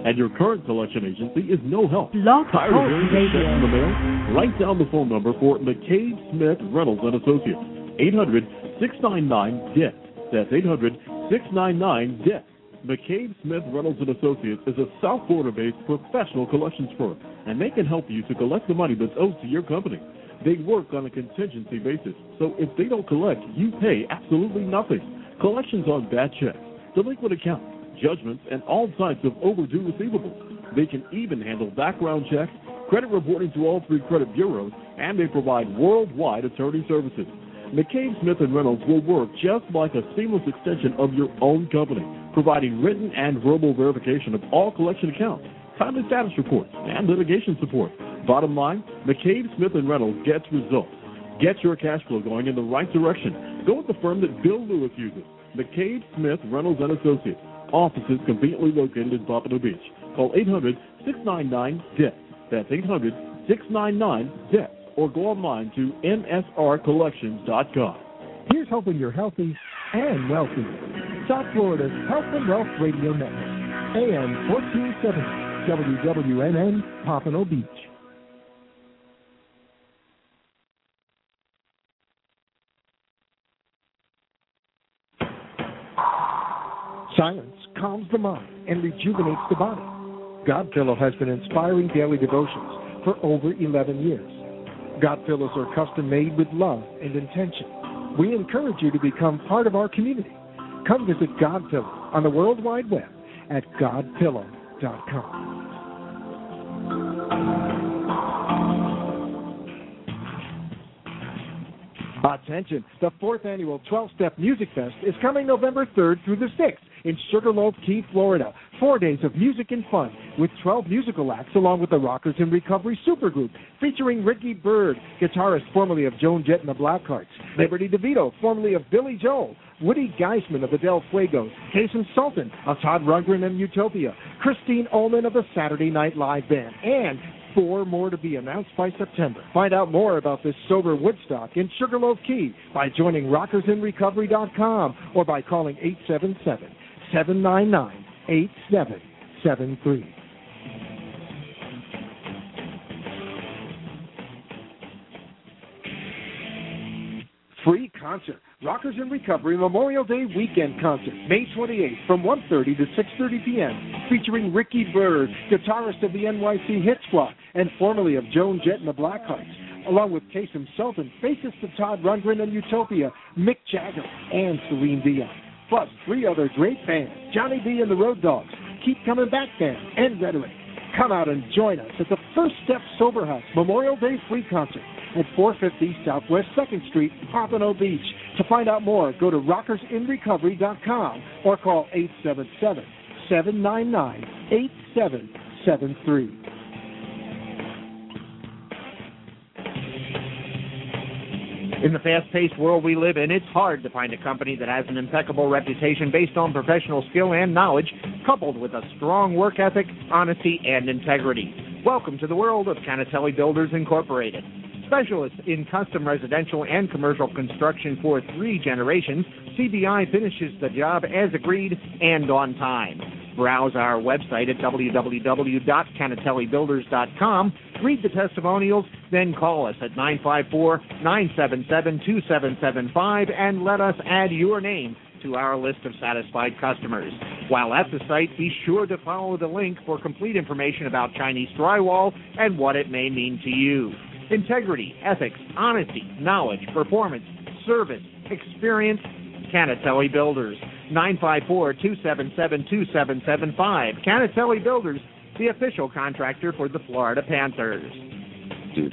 and your current collection agency is no help. Tired of hearing the check in the mail? Write down the phone number for McCabe Smith Reynolds and Associates. 800-699-DEBT. That's 800-699-DEBT. McCabe Smith Reynolds and Associates is a South Florida-based professional collections firm, and they can help you to collect the money that's owed to your company. They work on a contingency basis, so if they don't collect, you pay absolutely nothing. Collections on bad checks, delinquent accounts, judgments, and all types of overdue receivables. They can even handle background checks, credit reporting to all 3 credit bureaus, and they provide worldwide attorney services. McCabe Smith & Reynolds will work just like a seamless extension of your own company, providing written and verbal verification of all collection accounts, timely status reports, and litigation support. Bottom line, McCabe Smith & Reynolds gets results. Get your cash flow going in the right direction. Go with the firm that Bill Lewis uses, McCabe Smith Reynolds and Associates. Offices conveniently located in Pompano Beach. Call 800-699-DEBT. That's 800-699-DEBT. Or go online to msrcollections.com. Here's hoping you're healthy and wealthy. South Florida's Health and Wealth Radio Network. AM 1470 WWNN, Pompano Beach. Silence calms the mind and rejuvenates the body. God Pillow has been inspiring daily devotions for over 11 years. God Pillows are custom made with love and intention. We encourage you to become part of our community. Come visit God Pillow on the World Wide Web at godpillow.com. Attention, the 4th annual 12-Step Music Fest is coming November 3rd through the 6th in Sugarloaf Key, Florida. 4 days of music and fun with 12 musical acts along with the Rockers in Recovery Supergroup featuring Ricky Byrd, guitarist formerly of Joan Jett and the Blackhearts, Liberty DeVito, formerly of Billy Joel, Woody Geisman of the Del Fuegos, Kasim Sultan of Todd Rundgren and Utopia, Christine Ullman of the Saturday Night Live Band, and 4 more to be announced by September. Find out more about this sober Woodstock in Sugarloaf Key by joining rockersinrecovery.com or by calling 877-799-8773. Free concert. Rockers in Recovery Memorial Day Weekend Concert, May 28th from 1:30 to 6:30 p.m., featuring Ricky Byrd, guitarist of the NYC Hit Squad and formerly of Joan Jett and the Blackhearts, along with Kasim Sultan, bassist of Todd Rundgren and Utopia, Mick Jagger, and Celine Dion. Plus 3 other great bands, Johnny B and the Road Dogs, Keep Coming Back Band, and Rhetoric. Come out and join us at the First Step Sober House Memorial Day Free Concert at 450 Southwest 2nd Street, Pompano Beach. To find out more, go to rockersinrecovery.com or call 877-799-8773. In the fast-paced world we live in, it's hard to find a company that has an impeccable reputation based on professional skill and knowledge, coupled with a strong work ethic, honesty, and integrity. Welcome to the world of Canatelli Builders Incorporated. Specialists in custom residential and commercial construction for 3 generations, CBI finishes the job as agreed and on time. Browse our website at www.canatellibuilders.com, read the testimonials, then call us at 954-977-2775 and let us add your name to our list of satisfied customers. While at the site, be sure to follow the link for complete information about Chinese drywall and what it may mean to you. Integrity, ethics, honesty, knowledge, performance, service, experience, Canatelli Builders. 954-277-2775. Canatelli Builders, the official contractor for the Florida Panthers. Dude,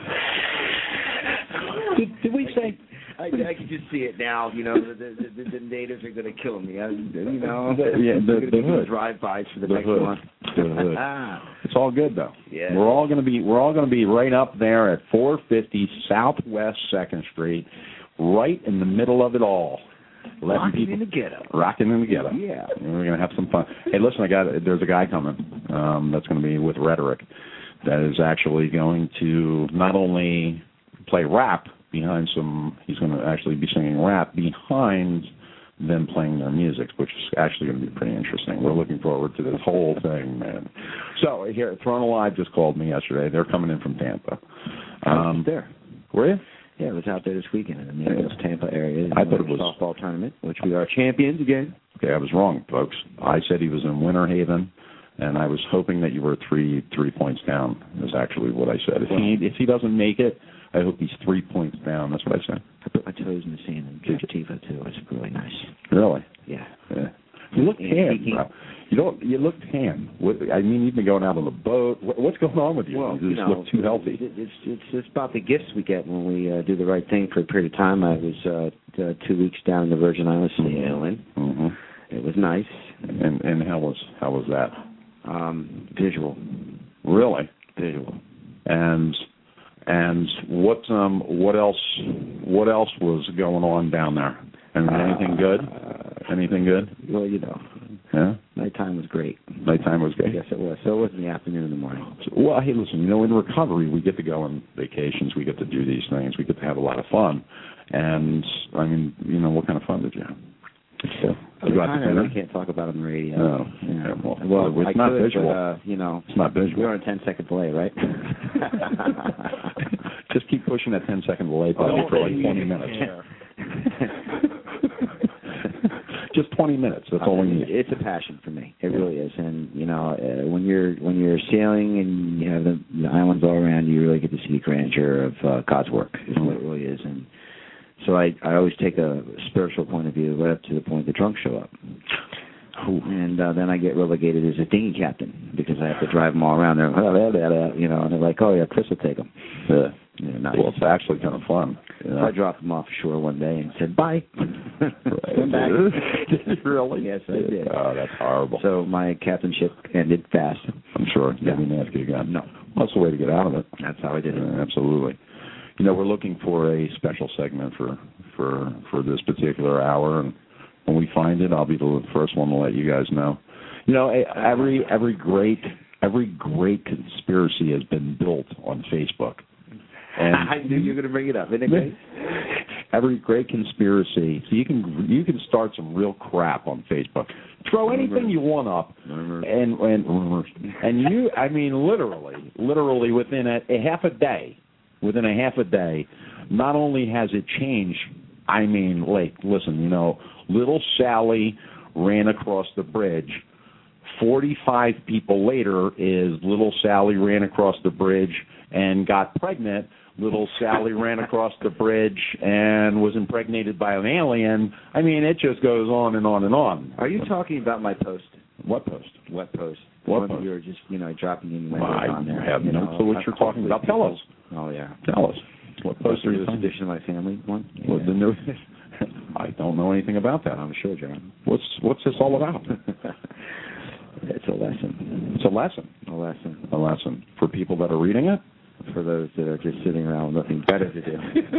did we say... I can just see it now. You know, the natives are going to kill me. The hood drive-bys for the next one. The hood. It's all good though. Yeah. We're all going to be right up there at 450 Southwest 2nd Street, right in the middle of it all. Rocking in the ghetto. Yeah. We're going to have some fun. Hey, listen, there's a guy coming that's going to be with Rhetoric that is actually going to not only play rap he's going to actually be singing rap behind them playing their music, which is actually going to be pretty interesting. We're looking forward to this whole thing, man. So here, Throne Alive just called me yesterday. They're coming in from Tampa. There. Were you? Yeah, I was out there this weekend in the Minneapolis, Tampa area. I thought it was softball tournament, which we are champions again. Okay, I was wrong, folks. I said he was in Winter Haven, and I was hoping that you were three points down. Is actually what I said. If he doesn't make it, I hope he's 3 points down. That's what I said. I put my toes in the sand and Captiva too. It's really nice. Really? Yeah. You look tan, bro. You look tan. I mean, you've been going out on the boat. What's going on with you? Well, you just look too healthy. It's about the gifts we get when we do the right thing for a period of time. I was 2 weeks down in the Virgin Islands in the island. Mm-hmm. It was nice. And how was that? Visual. Really? Visual. And what else was going on down there? And anything good? Anything good? Well, Yeah. Nighttime was great. Nighttime was great. Yes, it was. So it was in the afternoon and the morning. Well, hey, listen. In recovery, we get to go on vacations. We get to do these things. We get to have a lot of fun. And I mean, what kind of fun did you have? You I can't talk about it on the radio. No. Yeah. Well, it's not visual. But, it's not visual. We're on a 10-second delay, right? Just keep pushing that 10-second delay button for like 20 minutes. Just 20 minutes. That's all we need. It's a passion for me. It really is. And when you're sailing and you have the islands all around you, really get to see the grandeur of God's work. Is what it really is. And so I always take a spiritual point of view right up to the point the drunks show up. And then I get relegated as a dinghy captain because I have to drive them all around there. And they're like, oh, yeah, Chris will take them. Nice. Well, it's actually kind of fun. I dropped them off ashore one day and said, bye. Come back. Really? Yes, I did. Oh, that's horrible. So my captainship ended fast. I'm sure. They didn't ask you again. No. Well, that's the way to get out of it. That's how I did it. Absolutely. We're looking for a special segment for this particular hour, and when we find it, I'll be the first one to let you guys know. Every great conspiracy has been built on Facebook. And I knew you were going to bring it up. Isn't it great? Every great conspiracy. So you can start some real crap on Facebook. Throw anything you want up, and you. I mean, literally within a half a day. Within a half a day, not only has it changed. I mean, listen. Little Sally ran across the bridge. 45 people later is Little Sally ran across the bridge and got pregnant. Little Sally ran across the bridge and was impregnated by an alien. I mean, it just goes on and on and on. Are you talking about my post? What post? What post? What post? You were just, dropping in on there. I have no clue what you're talking about. Tell us. Oh, yeah. Tell us. What post are you talking about? Edition of My Family one? Yeah. The new... I don't know anything about that. I'm sure, John. What's this all about? It's a lesson. It's a lesson. A lesson. A lesson. For people that are reading it? For those that are just sitting around with nothing better to do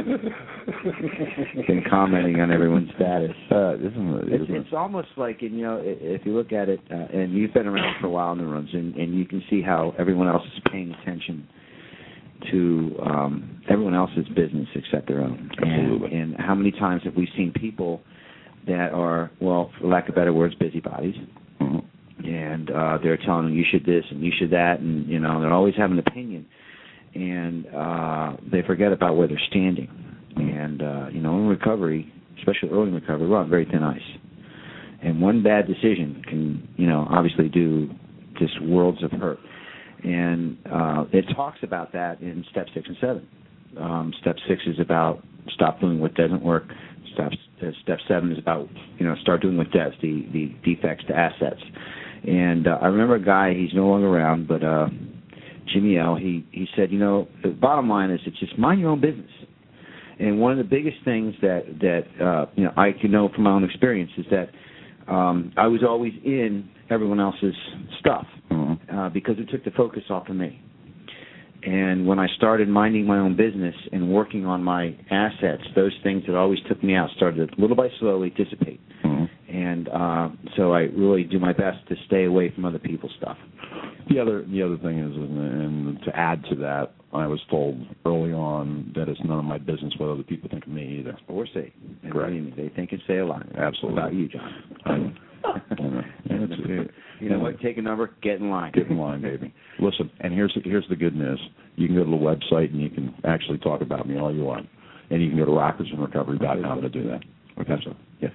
than commenting on everyone's status. It's almost like, if you look at it, and you've been around for a while in the rooms, and you can see how everyone else is paying attention to everyone else's business except their own. Absolutely. And how many times have we seen people that are, well, for lack of better words, busybodies, and they're telling them you should this and you should that, and they're always having an opinion, and they forget about where they're standing. And in recovery, especially early in recovery, we're on very thin ice, and one bad decision can obviously do just worlds of hurt. And it talks about that in Step 6 and 7. Step 6 is about stop doing what doesn't work. Step 7 is about start doing what does, the defects to assets. And I remember a guy, he's no longer around, but Jimmy L. He said, the bottom line is it's just mind your own business. And one of the biggest things that I can know from my own experience is that I was always in everyone else's stuff because it took the focus off of me. And when I started minding my own business and working on my assets, those things that always took me out started to little by slowly dissipate. And so I really do my best to stay away from other people's stuff. The other thing is, and to add to that, I was told early on that it's none of my business what other people think of me either. Or say. Correct. They think and say a lot. Absolutely. About you, John. You know what? Take a number. Get in line. Get in line, baby. Listen, and here's the good news. You can go to the website and you can actually talk about me all you want, and you can go to rockersandrecovery.com to do that. Okay. So yeah.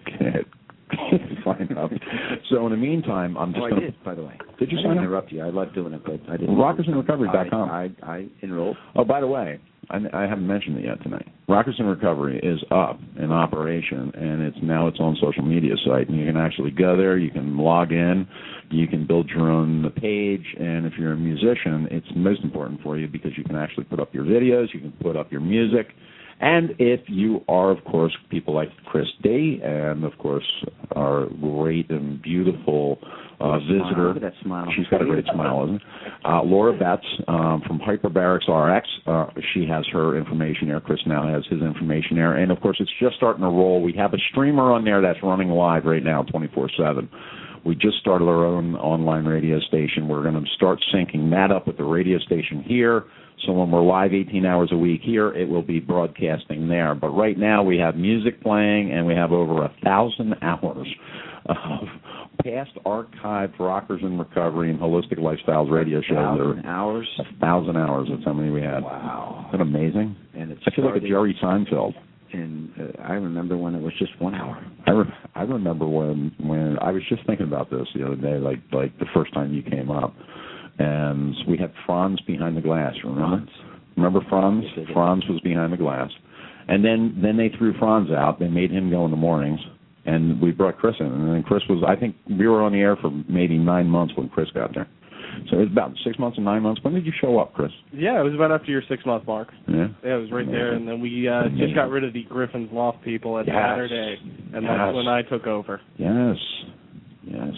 Fine enough. So in the meantime, I'm just going to... I did, by the way. Did you sign sign up? up? Interrupt you. I love doing it, but I didn't. Rockersandrecovery.com. I enrolled. Oh, by the way, I haven't mentioned it yet tonight. Rockers in Recovery is up in operation, and it's on social media site, and you can actually go there. You can log in. You can build your own page, and if you're a musician, it's most important for you because you can actually put up your videos. You can put up your music. And if you are, of course, people like Chris D, and, of course, our great and beautiful visitor. Look at that smile. She's got a great smile, isn't it? Laura Betts from Hyperbarics RX. She has her information there. Chris now has his information there. And, of course, it's just starting to roll. We have a streamer on there that's running live right now 24/7. We just started our own online radio station. We're going to start syncing that up with the radio station here. So when we're live 18 hours a week here, it will be broadcasting there. But right now we have music playing, and we have over 1,000 hours of past archived Rockers in Recovery and Holistic Lifestyles radio shows. 1,000 hours? 1,000 hours. That's how many we had. Wow. Isn't that amazing? And it's I feel like a Jerry Seinfeld. And I remember when it was just 1 hour. I remember when I was just thinking about this the other day, like the first time you came up. And we had Franz behind the glass, remember? Remember Franz? Franz was behind the glass. And then they threw Franz out. They made him go in the mornings. And we brought Chris in. And then Chris was, I think we were on the air for maybe 9 months when Chris got there. So it was about 6 months and 9 months. When did you show up, Chris? Yeah, it was about after your 6-month mark. Yeah? Yeah, it was right there. And then we just got rid of the Griffin's Loft people at Saturday. And that's when I took over. Yes. Yes.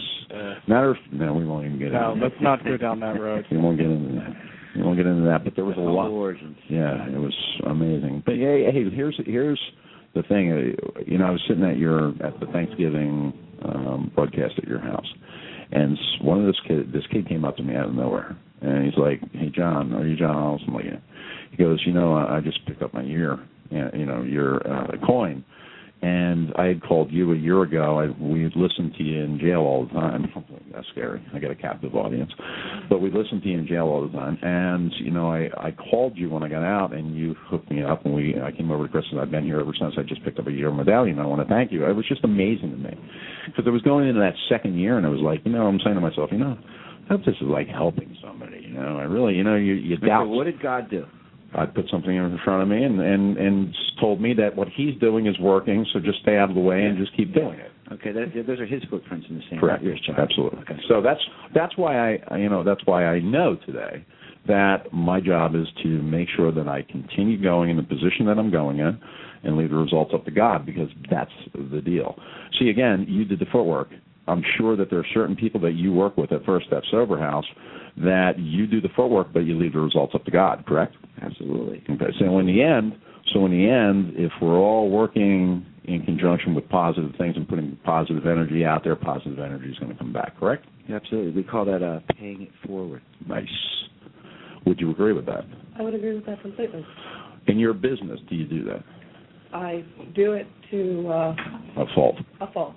No, we won't even get into that. No, let's not go down that road. We won't get into that. But there was a lot. Origins. Yeah, it was amazing. But hey, here's the thing. You know, I was sitting at the Thanksgiving broadcast at your house, and this kid came up to me out of nowhere, and he's like, "Hey, John, are you John Olson?" I'm like, yeah. He goes, I just picked up my your coin. And I had called you a year ago. We had listened to you in jail all the time. That's scary. I got a captive audience. But we listened to you in jail all the time. And, I called you when I got out, and you hooked me up. And I came over to Chris, and I've been here ever since. I just picked up a year medallion. I want to thank you. It was just amazing to me. Because I was going into that second year, and I was like, I'm saying to myself, I hope this is like helping somebody. I really, you doubt. What did God do? God put something in front of me and told me that what he's doing is working, so just stay out of the way and just keep doing it. Okay, those are his footprints in the sand. Correct. Yes, absolutely. Okay. So that's why I know today that my job is to make sure that I continue going in the position that I'm going in and leave the results up to God, because that's the deal. See, again, you did the footwork. I'm sure that there are certain people that you work with at First Step Sober House that you do the footwork, but you leave the results up to God, correct? Absolutely. Okay. So in the end, if we're all working in conjunction with positive things and putting positive energy out there, positive energy is going to come back, correct? Absolutely. We call that paying it forward. Nice. Would you agree with that? I would agree with that completely. In your business, do you do that? I do it to a fault. A fault.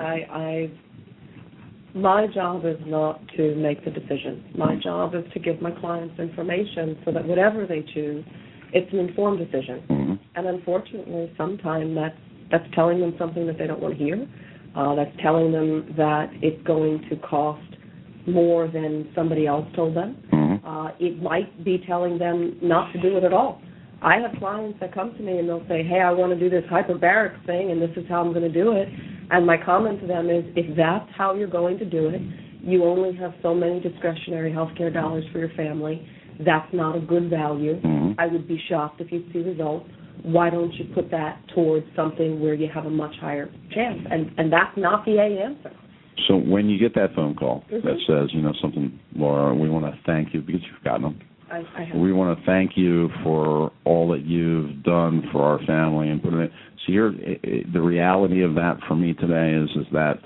My job is not to make the decision. My job is to give my clients information so that whatever they choose, it's an informed decision. Mm-hmm. And unfortunately, sometimes that's telling them something that they don't want to hear. That's telling them that it's going to cost more than somebody else told them. Mm-hmm. It might be telling them not to do it at all. I have clients that come to me and they'll say, hey, I want to do this hyperbaric thing and this is how I'm going to do it. And my comment to them is, if that's how you're going to do it, you only have so many discretionary health care dollars for your family. That's not a good value. Mm-hmm. I would be shocked if you see results. Why don't you put that towards something where you have a much higher chance? And that's not the A answer. So when you get that phone call that says, something, Laura, we want to thank you, because you've gotten them. I have. We want to thank you for all that you've done for our family and put it. So the reality of that for me today is that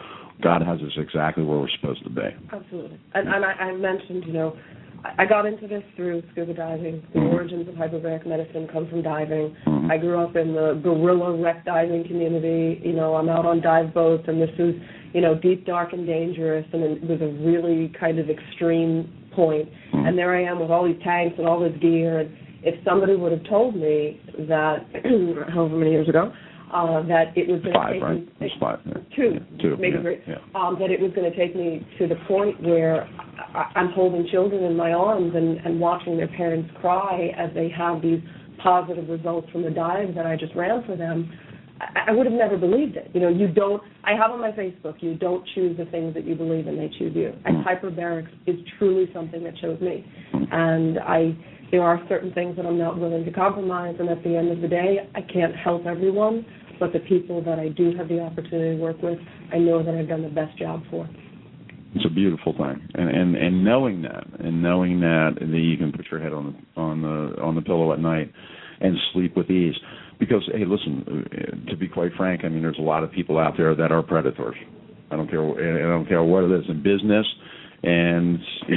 God has us exactly where we're supposed to be. Absolutely. And I mentioned, I got into this through scuba diving. The origins of hyperbaric medicine come from diving. I grew up in the guerrilla wreck diving community. I'm out on dive boats, and this is, deep, dark, and dangerous, and it was a really kind of extreme point. And there I am with all these tanks and all this gear, and if somebody would have told me that, however many years ago, that it was going to take me... It was 5, yeah. Two, maybe 3. Yeah. That it was going to take me to the point where I'm holding children in my arms and watching their parents cry as they have these positive results from the dive that I just ran for them. I would have never believed it. I have on my Facebook, you don't choose the things that you believe in, they choose you. And hyperbarics is truly something that chose me. And there are certain things that I'm not willing to compromise, and at the end of the day, I can't help everyone, but the people that I do have the opportunity to work with, I know that I've done the best job for. It's a beautiful thing, and knowing that you can put your head on the pillow at night and sleep with ease. Because, hey, listen, to be quite frank, I mean, there's a lot of people out there that are predators. I don't care what it is in business. And,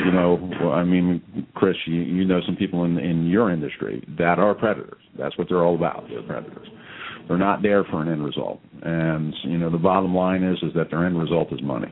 Chris, you know some people in your industry that are predators. That's what they're all about. They're predators. They're not there for an end result. And, the bottom line is that their end result is money.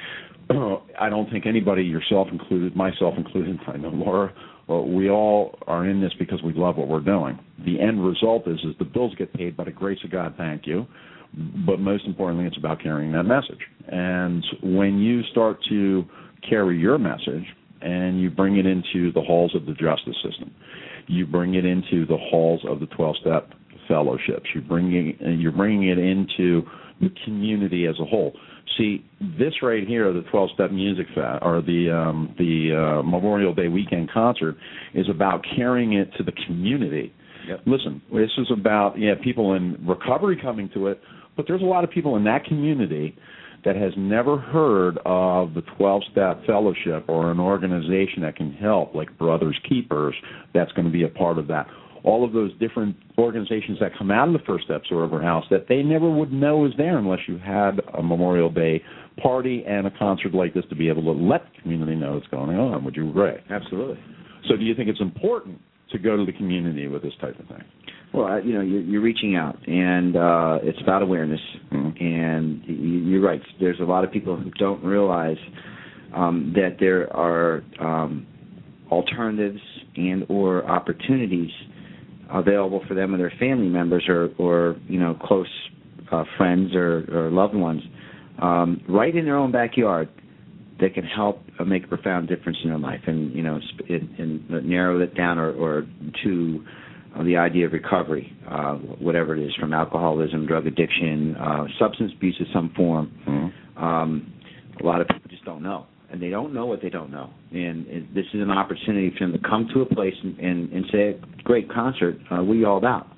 I don't think anybody, yourself included, myself included, I know Laura, we all are in this because we love what we're doing. The end result is the bills get paid by the grace of God, thank you. But most importantly, it's about carrying that message. And when you start to carry your message and you bring it into the halls of the justice system, you bring it into the halls of the 12-step fellowships, you're bringing it into the community as a whole. See, this right here, the 12-step music or the Memorial Day weekend concert, is about carrying it to the community. Yep. Listen, this is about people in recovery coming to it, but there's a lot of people in that community that has never heard of the 12-step fellowship or an organization that can help, like Brothers Keepers, that's going to be a part of that. All of those different organizations that come out of the First Step Sober House that they never would know is there unless you had a Memorial Day party and a concert like this to be able to let the community know what's going on. Would you agree? Absolutely. So do you think it's important to go to the community with this type of thing? Well, you're reaching out, and it's about awareness. And you're right. There's a lot of people who don't realize that there are alternatives and or opportunities available for them and their family members or close friends or loved ones right in their own backyard that can help make a profound difference in their life and narrow it down or to the idea of recovery, whatever it is, from alcoholism, drug addiction, substance abuse of some form. A lot of people just don't know. And they don't know what they don't know. And this is an opportunity for them to come to a place and say, great concert, what are you all about?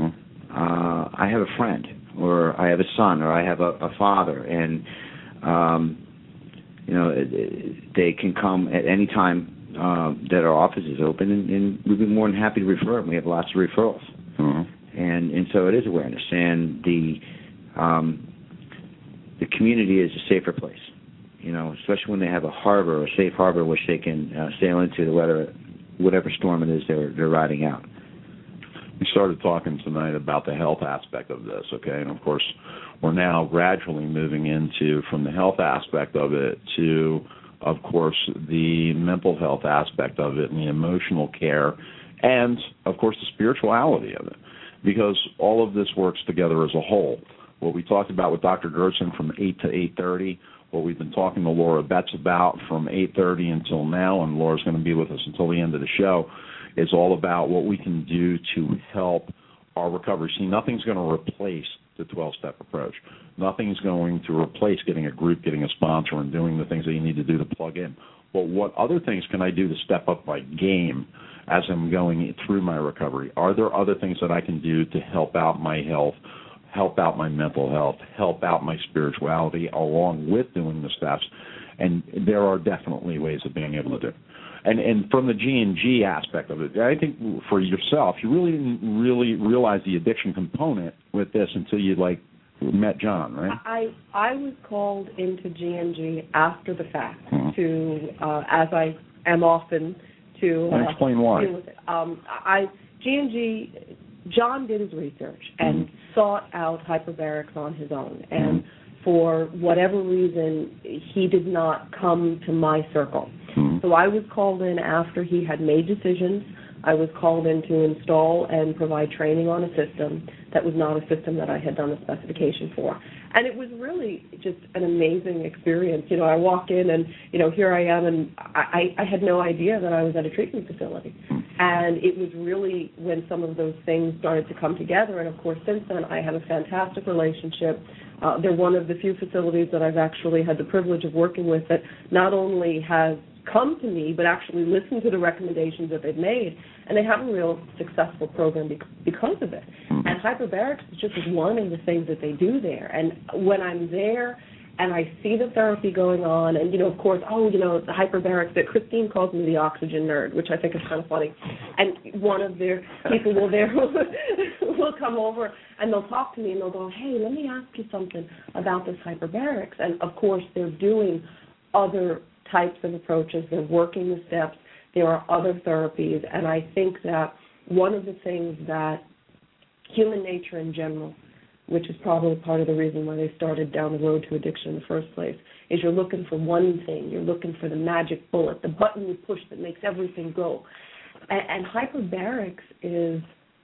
I have a friend, or I have a son, or I have a father. And, they can come at any time that our office is open, and we'd be more than happy to refer them. We have lots of referrals. And so it is awareness. And the community is a safer place. Especially when they have a harbor, a safe harbor, which they can sail into, whatever storm it is they're riding out. We started talking tonight about the health aspect of this, okay? And, of course, we're now gradually moving into, from the health aspect of it to, of course, the mental health aspect of it and the emotional care and, of course, the spirituality of it, because all of this works together as a whole. What we talked about with Dr. Gerson from 8 to 8:30, what we've been talking to Laura Betts about from 8:30 until now, and Laura's going to be with us until the end of the show, is all about what we can do to help our recovery. See, nothing's going to replace the 12-step approach. Nothing's going to replace getting a group, getting a sponsor, and doing the things that you need to do to plug in. But what other things can I do to step up my game as I'm going through my recovery? Are there other things that I can do to help out my health, help out my mental health, help out my spirituality along with doing the steps? And there are definitely ways of being able to do. And from the G&G aspect of it, I think for yourself, you really didn't really realize the addiction component with this until you met John, right? I was called into G&G after the fact to, as I am often, to explain why. deal with it. G&G, John did his research and sought out hyperbarics on his own, and for whatever reason, he did not come to my circle. So I was called in after he had made decisions. I was called in to install and provide training on a system that was not a system that I had done the specification for. And it was really just an amazing experience. You know, I walk in and, you know, here I am, and I had no idea that I was at a treatment facility. And it was really when some of those things started to come together. And, of course, since then I have a fantastic relationship. They're one of the few facilities that I've actually had the privilege of working with that not only has come to me, but actually listen to the recommendations that they've made, and they have a real successful program because of it. And hyperbarics is just one of the things that they do there. And when I'm there and I see the therapy going on, and, you know, of course, the hyperbarics, that Christine calls me the oxygen nerd, which I think is kind of funny. And one of their people will come over and they'll talk to me and they'll go, hey, let me ask you something about this hyperbarics. And, of course, they're doing other types of approaches. They're working the steps. There are other therapies. And I think that one of the things that human nature in general, which is probably part of the reason why they started down the road to addiction in the first place, is you're looking for one thing. You're looking for the magic bullet, the button you push that makes everything go. And hyperbarics is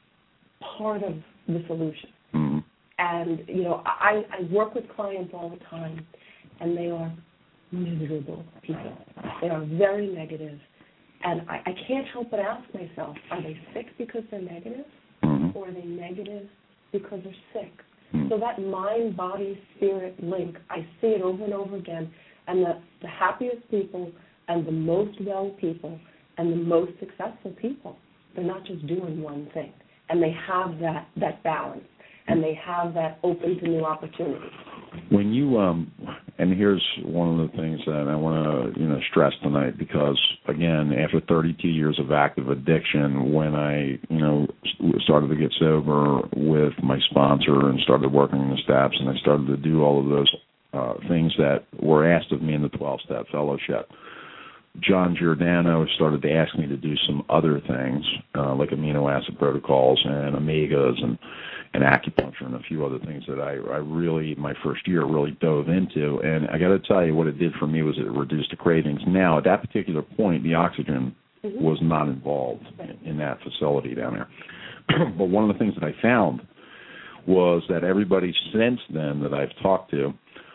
part of the solution. And, you know, I work with clients all the time, and they are miserable people. They are very negative. And I can't help but ask myself, are they sick because they're negative? Or are they negative because they're sick? So that mind-body-spirit link, I see it over and over again, and that the happiest people and the most well people and the most successful people, they're not just doing one thing. And they have that balance, and they have that open to new opportunities. When you and here's one of the things that I want to stress tonight, because again, after 32 years of active addiction, when I started to get sober with my sponsor and started working the steps, and I started to do all of those things that were asked of me in the 12-step fellowship, John Giordano started to ask me to do some other things, like amino acid protocols and omegas and acupuncture and a few other things that I really, my first year, really dove into. And I got to tell you, what it did for me was it reduced the cravings. Now, at that particular point, the oxygen was not involved in that facility down there. But one of the things that I found was that everybody since then that I've talked to,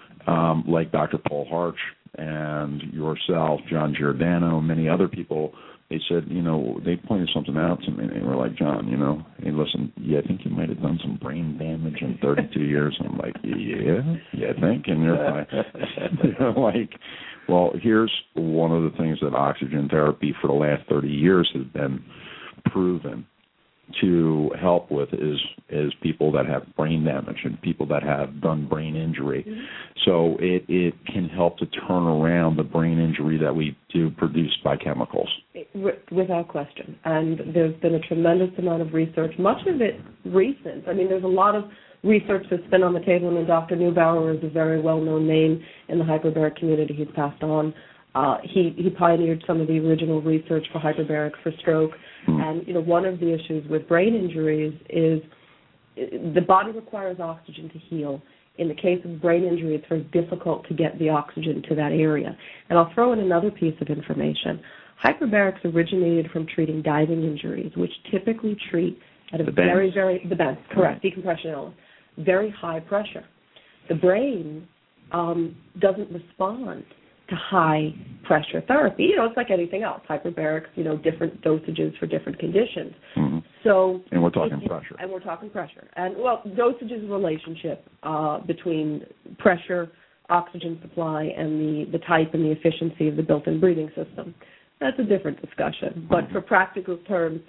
like Dr. Paul Harch and yourself, John Giordano, many other people, they said, they pointed something out to me, and they were like, John, hey, listen, I think you might have done some brain damage in 32 years. And I'm like, yeah, I think, and they're like, well, here's one of the things that oxygen therapy for the last 30 years has been proven to help with is people that have brain damage and people that have done brain injury. So it can help to turn around the brain injury that we do produced by chemicals. Without question. And there's been a tremendous amount of research, much of it recent. I mean, there's a lot of research that's been on the table, and Dr. Neubauer is a very well-known name in the hyperbaric community. He's passed on. He pioneered some of the original research for hyperbarics for stroke. And, one of the issues with brain injuries is the body requires oxygen to heal. In the case of brain injury, it's very difficult to get the oxygen to that area. And I'll throw in another piece of information. Hyperbarics originated from treating diving injuries, which typically treat at a the bends, correct, decompression illness, very high pressure. The brain doesn't respond to high pressure therapy. It's like anything else. Hyperbarics, different dosages for different conditions. So, and we're talking pressure. And we're talking pressure. And dosage is a relationship between pressure, oxygen supply, and the type and the efficiency of the built-in breathing system. That's a different discussion. But for practical terms,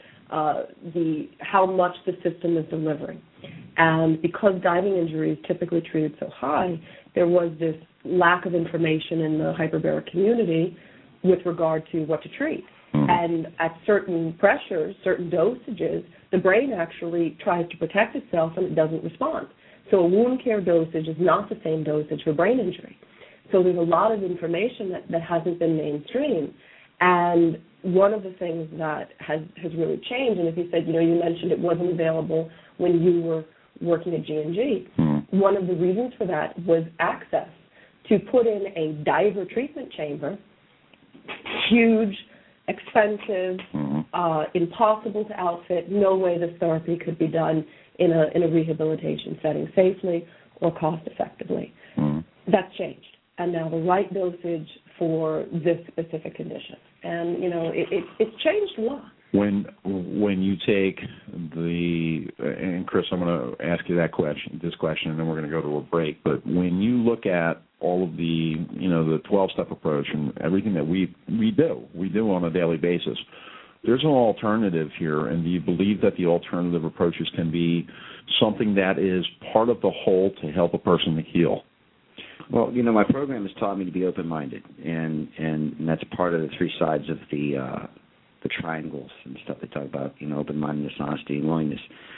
how much the system is delivering. And because diving injuries typically treated so high, there was this lack of information in the hyperbaric community with regard to what to treat. And at certain pressures, certain dosages, the brain actually tries to protect itself and it doesn't respond. So a wound care dosage is not the same dosage for brain injury. So there's a lot of information that hasn't been mainstream. And one of the things that has really changed, and if you said, you mentioned it wasn't available when you were working at G&G, one of the reasons for that was access. To put in a diver treatment chamber, huge, expensive, impossible to outfit, no way this therapy could be done in a rehabilitation setting safely or cost effectively. That's changed. And now the right dosage for this specific condition. And, it's changed a lot. When you take and Chris, I'm going to ask you this question, and then we're going to go to a break. But when you look at all of the 12-step approach and everything that we do on a daily basis, there's an alternative here. And do you believe that the alternative approaches can be something that is part of the whole to help a person to heal? Well, my program has taught me to be open-minded, and that's part of the three sides of the triangles and stuff they talk about, open-mindedness, honesty, and willingness.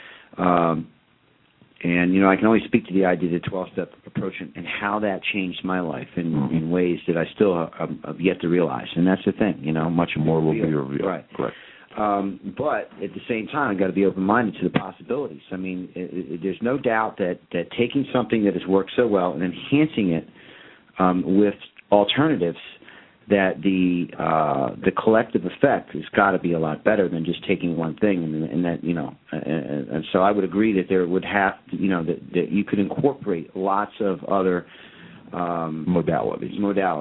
And, I can only speak to the idea of the 12-step approach and how that changed my life in ways that I still have yet to realize. And that's the thing, much more will be revealed. Right. Correct. But at the same time, I've got to be open-minded to the possibilities. I mean, there's no doubt that taking something that has worked so well and enhancing it with alternatives, that the collective effect has got to be a lot better than just taking one thing, and that and so I would agree that there would have that you could incorporate lots of other modalities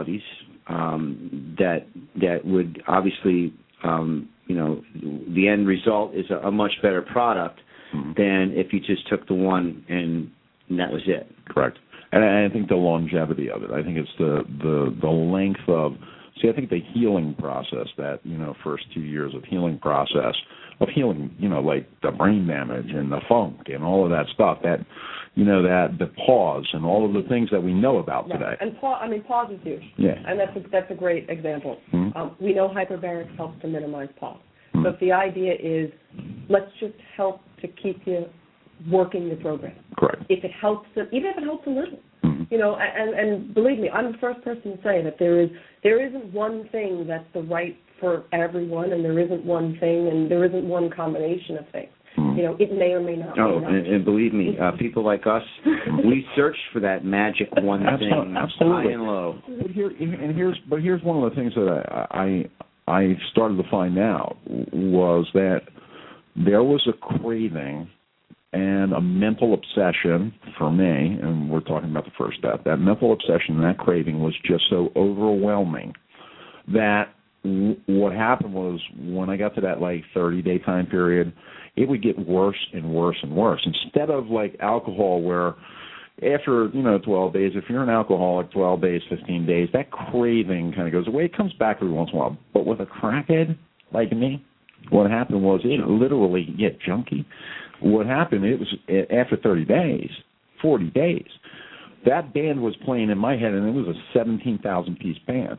that would obviously the end result is a much better product than if you just took the one and that was it. Correct. And I think the longevity of it. I think it's the length of. See, I think the healing process, that first 2 years of healing process of healing, like the brain damage and the funk and all of that stuff. That that the pause and all of the things that we know about today. And pause is huge. Yeah. And that's a great example. We know hyperbarics helps to minimize pause. So if the idea is, let's just help to keep you working the program. Correct. If it helps, even if it helps a little. And believe me, I'm the first person to say that there isn't one thing that's the right for everyone, and there isn't one thing, and there isn't one combination of things. It may or may not. And believe me, people like us, we search for that magic one thing, absolutely, high and low. But here's one of the things that I started to find out was that there was a craving and a mental obsession for me, and we're talking about the first step, that mental obsession and that craving was just so overwhelming that what happened was when I got to that 30-day time period, it would get worse and worse and worse. Instead of like alcohol where after, 12 days, if you're an alcoholic, 12 days, 15 days, that craving kind of goes away. It comes back every once in a while. But with a crackhead like me, what happened was it literally get junkie. What happened, it was after 30 days, 40 days, that band was playing in my head, and it was a 17,000-piece band.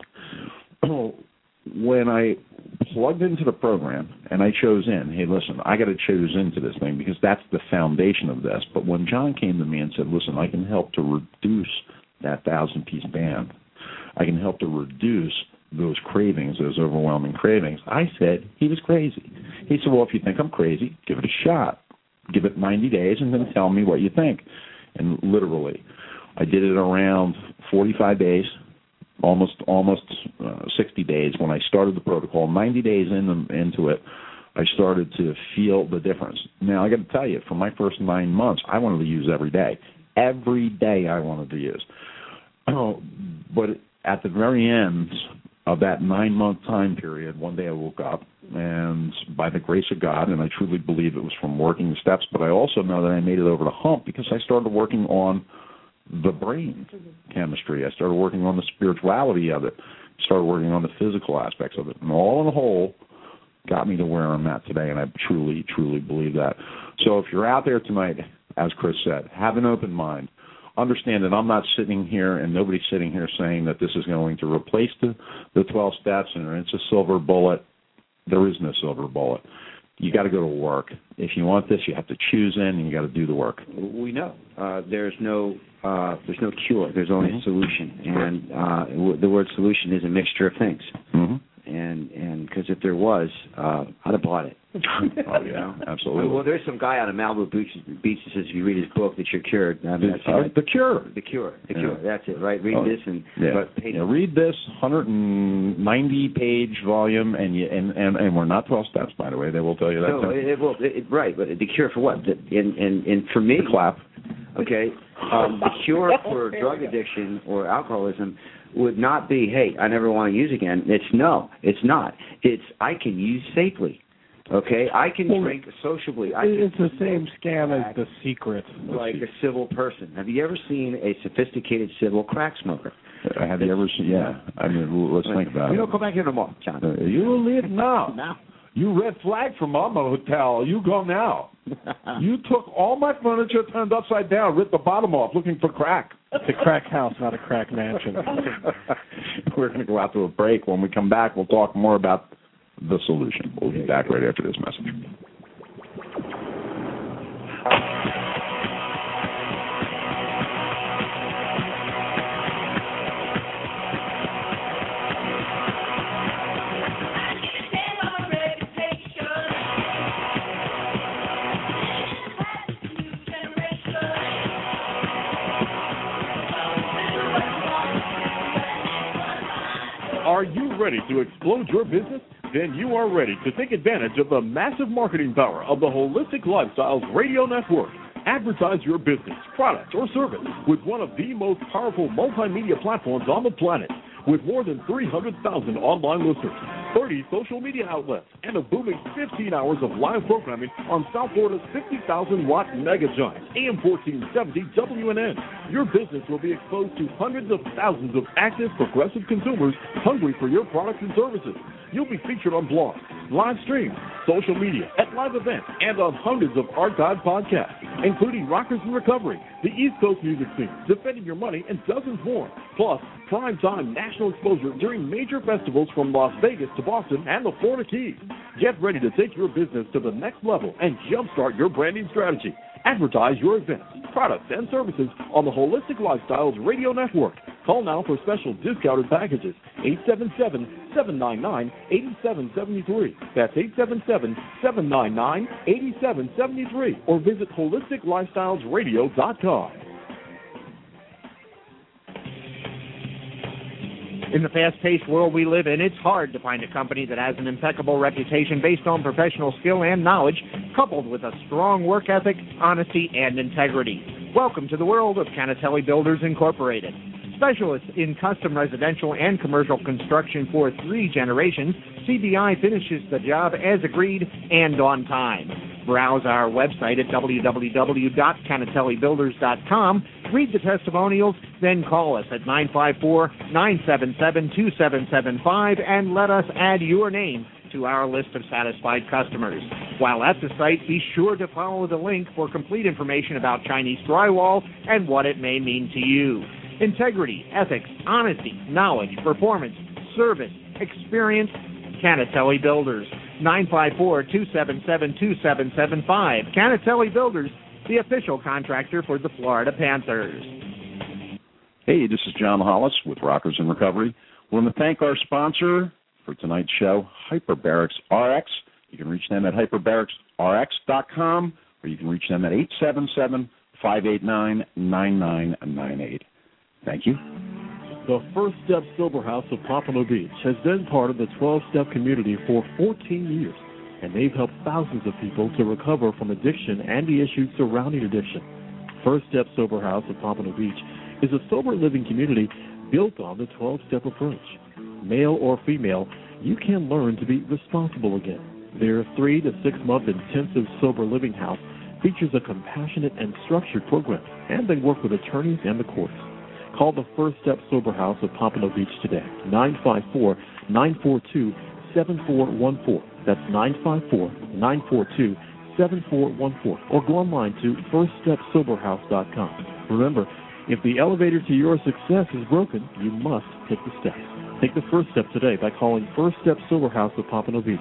When I plugged into the program and I chose in, hey, listen, I got to choose into this thing because that's the foundation of this. But when John came to me and said, listen, I can help to reduce that 1,000-piece band, I can help to reduce those cravings, those overwhelming cravings, I said he was crazy. He said, well, if you think I'm crazy, give it a shot. Give it 90 days and then tell me what you think. And literally, I did it around 45 days, almost 60 days when I started the protocol. 90 days into it, I started to feel the difference. Now, I got to tell you, for my first 9 months, I wanted to use every day. Every day I wanted to use. But at the very end of that 9-month time period, one day I woke up, and by the grace of God, and I truly believe it was from working the steps, but I also know that I made it over the hump because I started working on the brain chemistry. I started working on the spirituality of it. Started working on the physical aspects of it. And all in the whole got me to where I'm at today, and I truly, truly believe that. So if you're out there tonight, as Chris said, have an open mind. Understand that I'm not sitting here and nobody's sitting here saying that this is going to replace the 12 steps and it's a silver bullet. There is no silver bullet. you got to go to work. If you want this, you have to choose in, and you got to do the work. We know there's no cure. There's only a solution, and the word solution is a mixture of things. Mm-hmm. And because if there was, I'd have bought it. Oh yeah, absolutely. Well, there's some guy out of Malibu Beach that says if you read his book that you're cured. I mean, The Cure. The Cure. That's it, right? Read this and read this 190-page volume, and we're not 12 steps, by the way. They will tell you that. No, right, but the cure for what? And for me, the clap. Okay, the cure for drug addiction or alcoholism would not be, hey, I never want to use again. It's not. It's I can use safely. Okay, I can drink sociably. It's the same scam as The Secret. Like a civil person. Have you ever seen a sophisticated civil crack smoker? Have you ever seen? Yeah. I mean, let's think about it. You don't come back here tomorrow, John. You leave now. You red flag from my hotel. You go now. You took all my furniture, turned upside down, ripped the bottom off, looking for crack. It's a crack house, not a crack mansion. We're going to go out to a break. When we come back, we'll talk more about the solution. We'll be back right after this message. Are you ready to explode your business? Then you are ready to take advantage of the massive marketing power of the Holistic Lifestyles Radio Network. Advertise your business, product, or service with one of the most powerful multimedia platforms on the planet. With more than 300,000 online listeners, 30 social media outlets, and a booming 15 hours of live programming on South Florida's 50,000-watt mega giant, AM 1470 WNN. Your business will be exposed to hundreds of thousands of active, progressive consumers hungry for your products and services. You'll be featured on blogs, live streams, social media, at live events, and on hundreds of archived podcasts, including Rockers in Recovery, the East Coast music scene, Defending Your Money, and dozens more. Plus, prime-time national exposure during major festivals from Las Vegas to Boston and the Florida Keys. Get ready to take your business to the next level and jumpstart your branding strategy. Advertise your events, products, and services on the Holistic Lifestyles Radio Network. Call now for special discounted packages, 877-799-8773. That's 877-799-8773. Or visit HolisticLifestylesRadio.com. In the fast-paced world we live in, it's hard to find a company that has an impeccable reputation based on professional skill and knowledge, coupled with a strong work ethic, honesty, and integrity. Welcome to the world of Canatelli Builders Incorporated. Specialists in custom residential and commercial construction for 3 generations, CBI finishes the job as agreed and on time. Browse our website at www.canatellibuilders.com, read the testimonials, then call us at 954-977-2775 and let us add your name to our list of satisfied customers. While at the site, be sure to follow the link for complete information about Chinese drywall and what it may mean to you. Integrity, ethics, honesty, knowledge, performance, service, experience, Canatelli Builders. 954-277-2775. Canatelli Builders, the official contractor for the Florida Panthers. Hey, this is John Hollis with Rockers in Recovery. We want to thank our sponsor for tonight's show, Hyperbarics RX. You can reach them at hyperbaricsrx.com, or you can reach them at 877-589-9998. Thank you. The First Step Sober House of Pompano Beach has been part of the 12-Step community for 14 years, and they've helped thousands of people to recover from addiction and the issues surrounding addiction. First Step Sober House of Pompano Beach is a sober living community built on the 12-step approach. Male or female, you can learn to be responsible again. Their 3 to 6 month intensive sober living house features a compassionate and structured program, and they work with attorneys and the courts. Call the First Step Sober House of Pompano Beach today, 954-942-7414. That's 954-942-7414. Or go online to firststepsoberhouse.com. Remember, If the elevator to your success is broken, you must take the steps. Take the first step today by calling First Step Sober House of Pompano Beach,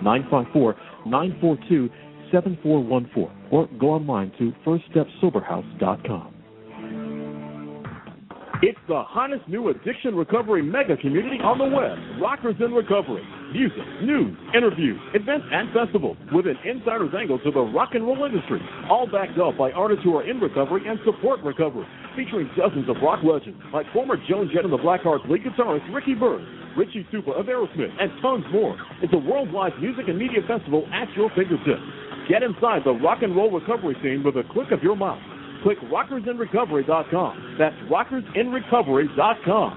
954-942-7414, or go online to firststepsoberhouse.com. It's the hottest new addiction recovery mega community on the web, Rockers in Recovery. Music, news, interviews, events, and festivals with an insider's angle to the rock and roll industry, all backed up by artists who are in recovery and support recovery, featuring dozens of rock legends like former Joan Jett and the Blackhearts lead guitarist Ricky Byrd, Richie Stupa of Aerosmith, and tons more. It's a worldwide music and media festival at your fingertips. Get inside the rock and roll recovery scene with a click of your mouse. Click rockersinrecovery.com. That's rockersinrecovery.com.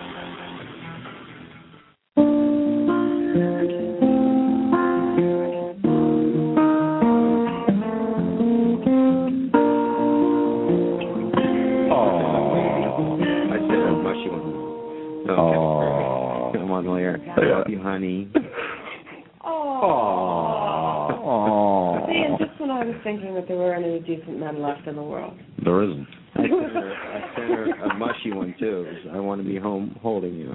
Come on, Lawyer. I love you, honey. See, and just when I was thinking that there weren't any decent men left in the world. There isn't. I sent her a mushy one, too. I want to be home holding you.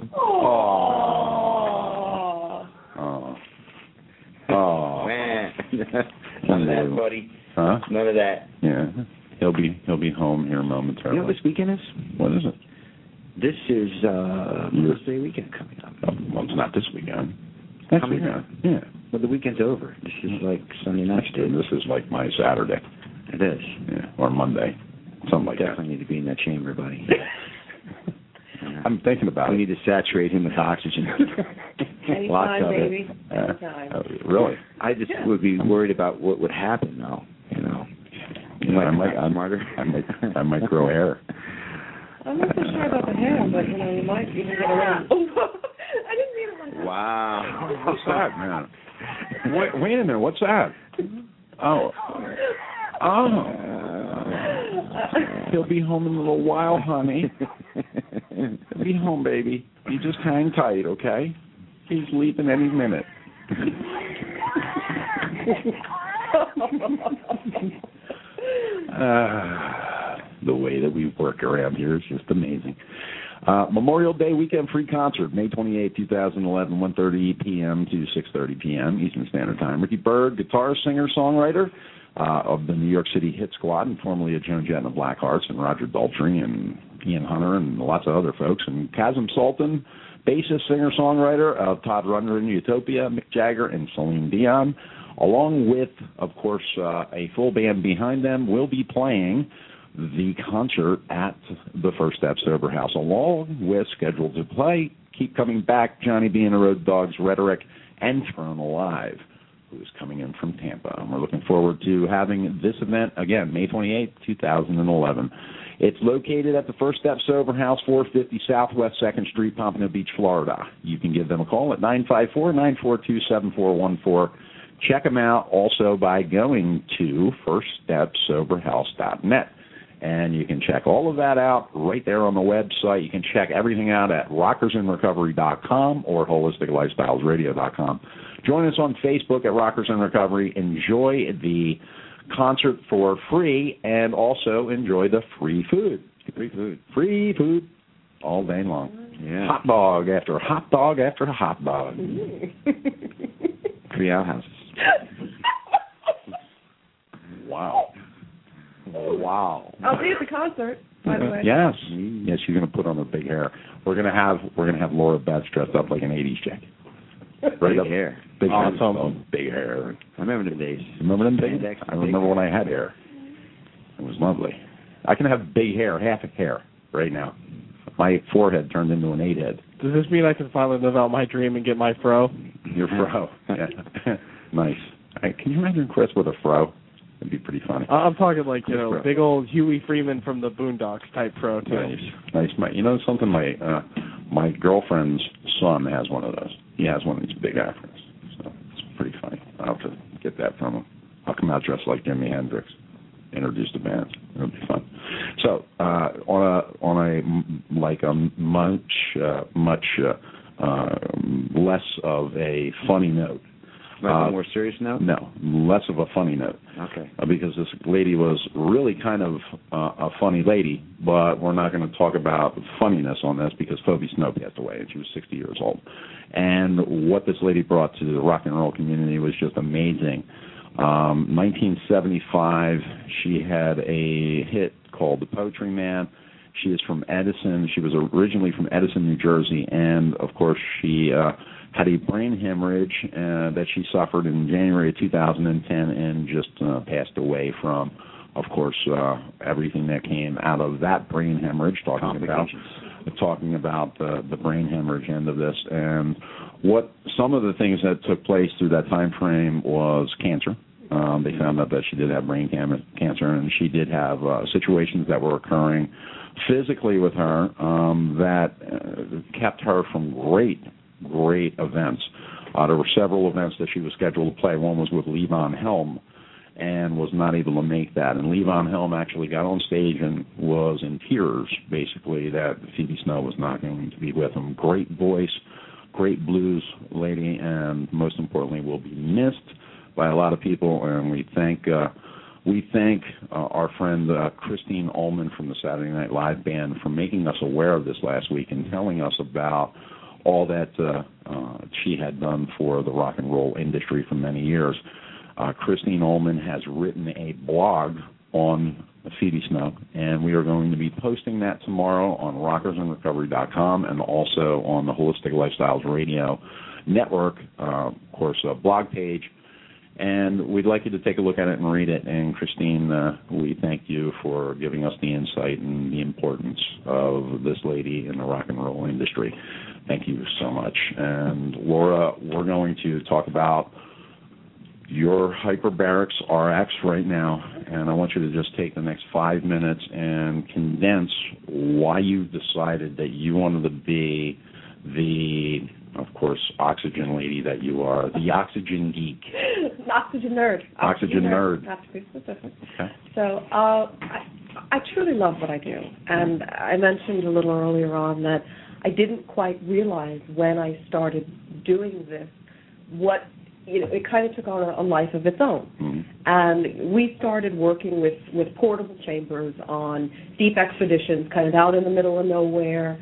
Man. None of that, buddy. Huh? None of that. Yeah. He'll be home here momentarily. You know what this weekend is? What is it? This is Mother's Day weekend coming up. Well, it's not this weekend. Next weekend. Yeah. Well, the weekend's over. This is like Sunday night. This is like my Saturday. It is. Yeah. Or Monday. Something like Definitely need to be in that chamber, buddy. I'm thinking about it. We need to saturate him with oxygen. Anytime, baby. Anytime. Really? I just would be worried about what would happen, though. You know. I might grow hair. I'm not so sure about the hair, but you might even get around. I didn't mean it like that. Wow. What's that, man? Wait a minute. What's that? Oh. He'll be home in a little while, honey. He'll be home, baby. You just hang tight, okay? He's leaving any minute. The way that we work around here is just amazing. Memorial Day weekend free concert, May 28, 2011, 1:30 p.m. to 6:30 p.m. Eastern Standard Time. Ricky Byrd, guitarist, singer, songwriter of the New York City Hit Squad, and formerly of Joan Jett and the Blackhearts, and Roger Daltrey and Ian Hunter and lots of other folks. And Kazim Sultan, bassist, singer, songwriter of Todd Rundgren, Utopia, Mick Jagger, and Celine Dion. Along with, of course, a full band behind them, will be playing the concert at the First Step Sober House, along with scheduled to play Keep Coming Back, Johnny B. and the Road Dogs, Rhetoric, and Turn Alive, who is coming in from Tampa. And we're looking forward to having this event, again, May 28, 2011. It's located at the First Step Sober House, 450 Southwest 2nd Street, Pompano Beach, Florida. You can give them a call at 954-942-7414. Check them out also by going to firststepsoberhouse.net. And you can check all of that out right there on the website. You can check everything out at rockersinrecovery.com or holisticlifestylesradio.com. Join us on Facebook at Rockers in Recovery. Enjoy the concert for free and also enjoy the free food. Free food all day long. Yeah. Hot dog after hot dog after hot dog. 3 outhouses. Wow. I'll be at the concert, by the way. Yes, you're going to put on her big hair. We're going to have Laura Betts dressed up like an '80s chick. Right up hair. Big awesome. Big hair. I remember them days. Remember them days? I remember when I had hair. It was lovely. I can have big hair, half a hair, right now. My forehead turned into an 8-head. Does this mean I can finally live out my dream and get my fro? Your fro. Yeah. Nice. Can you imagine Chris with a fro? It'd be pretty funny. I'm talking like, big old Huey Freeman from the Boondocks type fro, too. Nice. You know something? My girlfriend's son has one of those. He has one of these big afros. So it's pretty funny. I'll have to get that from him. I'll come out dressed like Jimi Hendrix. Introduce the band. It'll be fun. So on a much less of a funny note, On a more serious note? No, less of a funny note. Okay. Because this lady was really kind of a funny lady, but we're not going to talk about funniness on this because Phoebe Snow passed away, and she was 60 years old. And what this lady brought to the rock and roll community was just amazing. 1975, she had a hit called The Poetry Man. She is from Edison. She was originally from Edison, New Jersey, and, of course, she had a brain hemorrhage that she suffered in January of 2010 and just passed away from, of course, everything that came out of that brain hemorrhage, talking about the brain hemorrhage end of this. And what some of the things that took place through that time frame was cancer. They found out that she did have brain cancer, and she did have situations that were occurring physically with her that kept her from great events. There were several events that she was scheduled to play. One was with Levon Helm and was not able to make that. And Levon Helm actually got on stage and was in tears, basically, that Phoebe Snow was not going to be with him. Great voice, great blues lady, and most importantly will be missed by a lot of people. And we thank our friend Christine Ullman from the Saturday Night Live band for making us aware of this last week and telling us about all that she had done for the rock and roll industry for many years. Christine Ullman has written a blog on Phoebe Snow, and we are going to be posting that tomorrow on rockersandrecovery.com and also on the Holistic Lifestyles Radio Network, of course, a blog page. And we'd like you to take a look at it and read it. And, Christine, we thank you for giving us the insight and the importance of this lady in the rock and roll industry. Thank you so much. And, Laura, we're going to talk about your Hyperbarics RX right now. And I want you to just take the next 5 minutes and condense why you decided that you wanted to be the, of course, oxygen lady that you are, the oxygen geek. Oxygen nerd. Oxygen nerd. Have to be specific. Okay. So I truly love what I do. And I mentioned a little earlier on that I didn't quite realize when I started doing this what, it kind of took on a life of its own. Mm-hmm. And we started working with portable chambers on deep expeditions, kind of out in the middle of nowhere,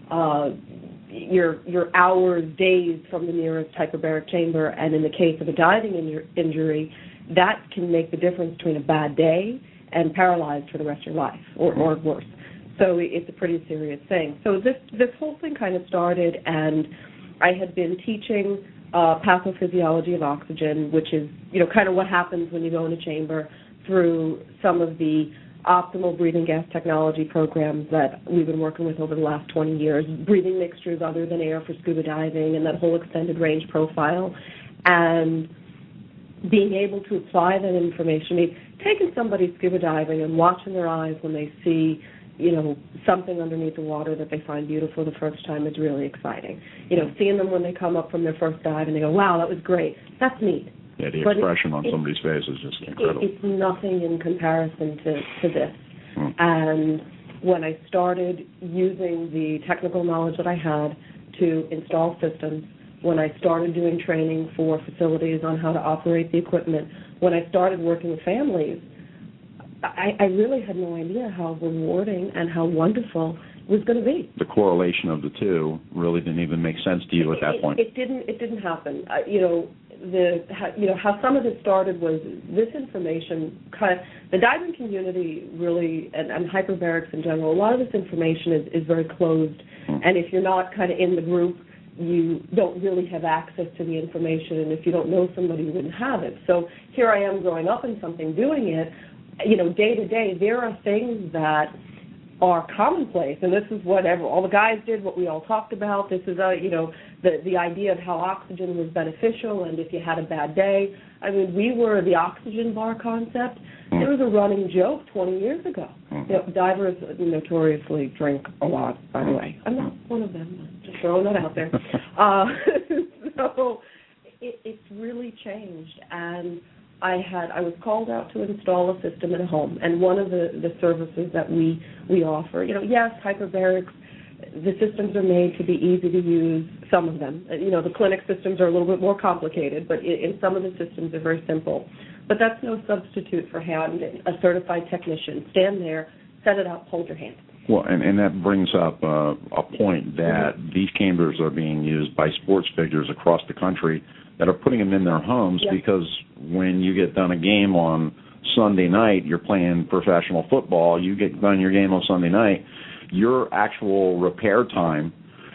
you're hours, days from the nearest hyperbaric chamber, and in the case of a diving injury, that can make the difference between a bad day and paralyzed for the rest of your life, or worse. So it's a pretty serious thing. So this whole thing kind of started, and I had been teaching pathophysiology of oxygen, which is, kind of what happens when you go in a chamber, through some of the optimal breathing gas technology programs that we've been working with over the last 20 years, breathing mixtures other than air for scuba diving and that whole extended range profile, and being able to apply that information. Taking somebody scuba diving and watching their eyes when they see, something underneath the water that they find beautiful the first time is really exciting. Seeing them when they come up from their first dive and they go, wow, that was great. That's neat. Yeah, the expression on somebody's face is just incredible. It's nothing in comparison to this. And when I started using the technical knowledge that I had to install systems, when I started doing training for facilities on how to operate the equipment, when I started working with families, I really had no idea how rewarding and how wonderful it was going to be. The correlation of the two really didn't even make sense to you at that point. It didn't happen. How some of this started was this information. The diving community really, and hyperbarics in general, a lot of this information is very closed. And if you're not kind of in the group, you don't really have access to the information. And if you don't know somebody, you wouldn't have it. So here I am growing up in something, doing it. Day to day, there are things that are commonplace, and this is what all the guys did, what we all talked about. This is, the idea of how oxygen was beneficial, and if you had a bad day. I mean, we were the oxygen bar concept. It was a running joke 20 years ago. Divers notoriously drink a lot, by the way. I'm not one of them. Just throwing that out there. So it's really changed, and I was called out to install a system in a home, and one of the services that we offer, yes, hyperbarics The systems are made to be easy to use, some of them. The clinic systems are a little bit more complicated, but in some of the systems they're very simple. But that's no substitute for having a certified technician stand there, set it up, hold your hand. Well, and that brings up a point that these cameras are being used by sports figures across the country that are putting them in their homes because when you get done a game on Sunday night, you're playing professional football, you get done your game on Sunday night, your actual repair time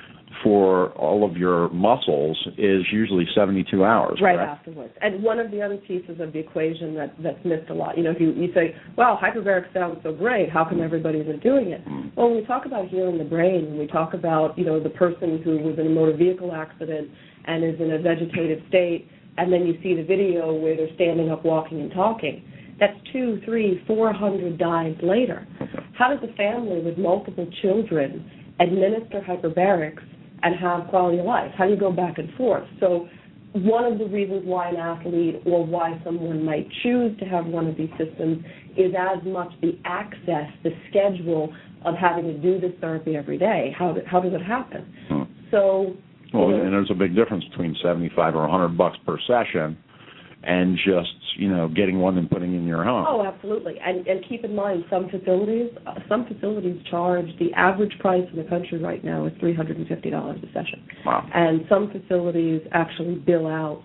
for all of your muscles is usually 72 hours. Right correct? Afterwards. And one of the other pieces of the equation that's missed a lot, if you say, wow, hyperbaric sounds so great, how come everybody isn't doing it? Well, when we talk about healing the brain, when we talk about, the person who was in a motor vehicle accident and is in a vegetative state, and then you see the video where they're standing up, walking, and talking, that's 200, 300, 400 dives later. How does a family with multiple children administer hyperbarics and have quality of life? How do you go back and forth? So one of the reasons why an athlete or why someone might choose to have one of these systems is as much the access, the schedule of having to do this therapy every day. How does it happen? So, and there's a big difference between $75 or $100 per session and just, getting one and putting in your home. Oh, absolutely. And keep in mind, some facilities charge, the average price in the country right now is $350 a session. Wow. And some facilities actually bill out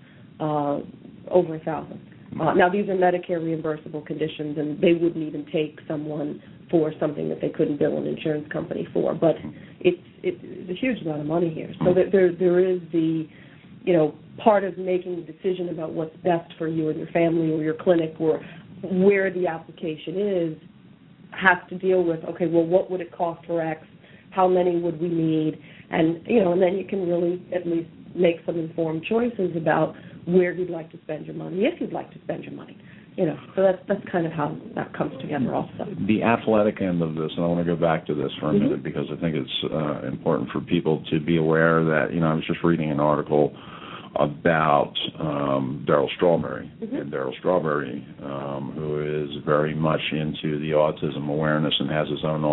over $1,000. Now, these are Medicare reimbursable conditions, and they wouldn't even take someone for something that they couldn't bill an insurance company for. But it's a huge amount of money here. So there is the part of making the decision about what's best for you and your family or your clinic or where the application is has to deal with, okay, well, what would it cost for X? How many would we need? And, and then you can really at least make some informed choices about where you'd like to spend your money, if you'd like to spend your money. So that's kind of how that comes together also. The athletic end of this, and I want to go back to this for a minute because I think it's important for people to be aware that, I was just reading an article about Darryl Strawberry. And Darryl Strawberry, who is very much into the autism awareness and has his own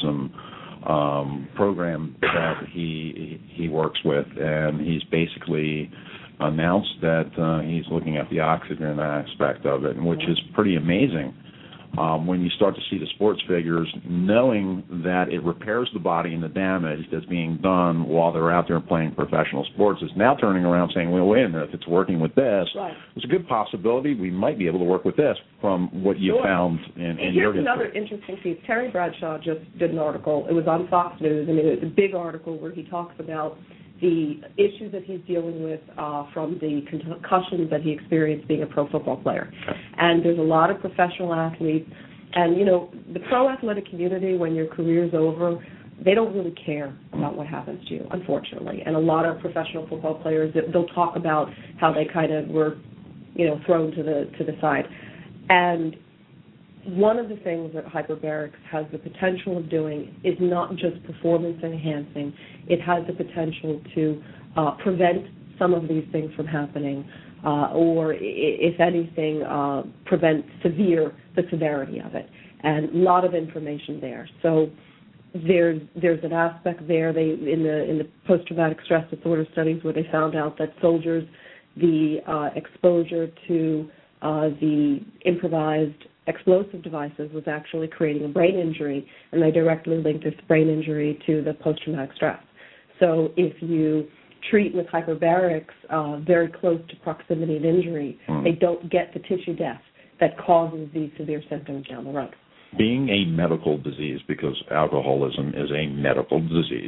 autism program that he works with, and he's basically announced that he's looking at the oxygen aspect of it, which is pretty amazing. When you start to see the sports figures, knowing that it repairs the body and the damage that's being done while they're out there playing professional sports, is now turning around saying, well, wait a minute, if it's working with this, there's a good possibility we might be able to work with this from what you found in your history. Here's another interesting piece. Terry Bradshaw just did an article. It was on Fox News. It's a big article where he talks about the issues that he's dealing with from the concussions that he experienced being a pro football player. And there's a lot of professional athletes. And, the pro athletic community, when your career's over, they don't really care about what happens to you, unfortunately. And a lot of professional football players, they'll talk about how they kind of were, thrown to the side. And one of the things that hyperbarics has the potential of doing is not just performance enhancing. It has the potential to prevent some of these things from happening, or if anything, prevent the severity of it. And a lot of information there. So there's an aspect there. In the post-traumatic stress disorder studies where they found out that soldiers, the exposure to the improvised explosive devices was actually creating a brain injury, and they directly linked this brain injury to the post-traumatic stress. So if you treat with hyperbarics very close to proximity of injury, they don't get the tissue death that causes these severe symptoms down the road. Being a medical disease, because alcoholism is a medical disease,